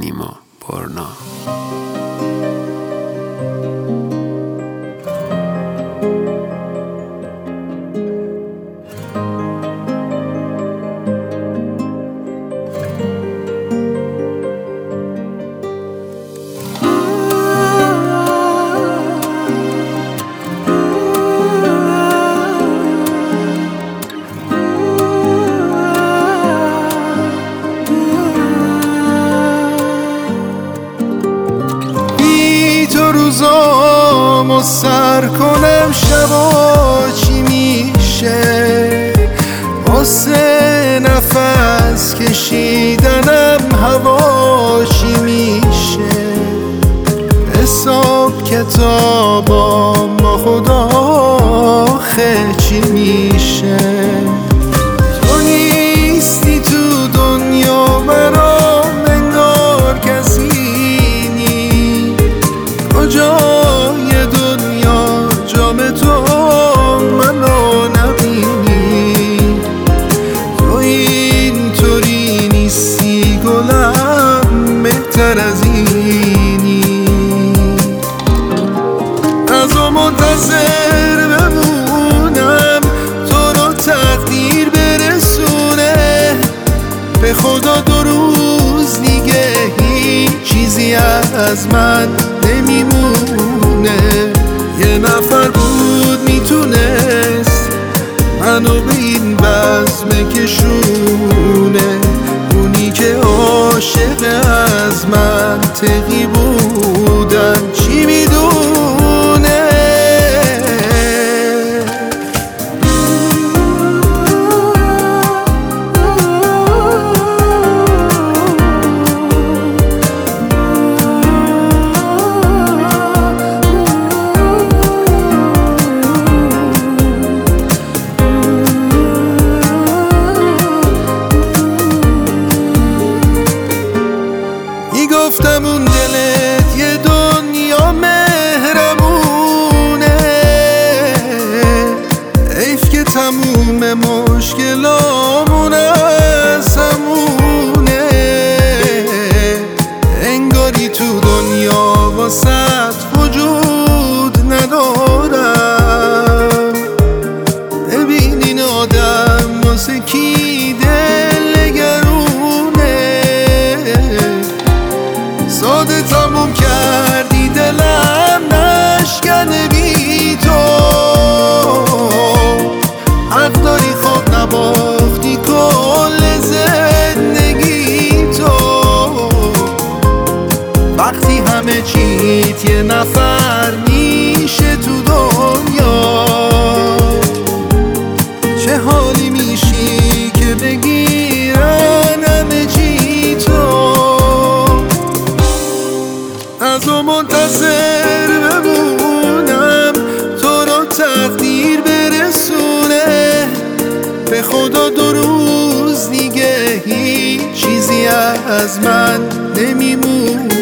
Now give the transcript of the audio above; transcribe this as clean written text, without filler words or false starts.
نیما بارنا. روزامو سر کنم شبا چی میشه، واسه نفس کشیدنم هوا چی میشه، حساب کتابام با خدا آخه چی میشه. تو نیستی تو دنیا برام انگار کسی نی، کجای دنیا جام تو منو نبینی، تو اینطوری نیستی گلم بهتر از اینی، ازو منتظر بمونم تو رو تقدیر برسونه، به خدا دو روز دیگه هیچ چیزی از من نمیمونه. یه نفر بود میتونست منو به این بزم کشونه، اونی که عاشق از من تقی بودن چی میدونه. گفتم اون دلت یه دنیا مهربونه، حیف که تموم مشکلامون از همونه، انگاری تو دنیا واسط وجود ندارم. ببین این آدم واسه کی دلگرونه، ساده تموم کردی دلم نشکنه بی تو، حق داری خواب نباختی کل زندگی تو، وقتی همه چیت یه نفر میشه تو دنیا، چه حالی میشی که بگیرن همه چی تو، ازو منتظر بمونم تو رو تقدیر برسونه، به خدا دو روز دیگه هیچ چیزی از من نمیمونه.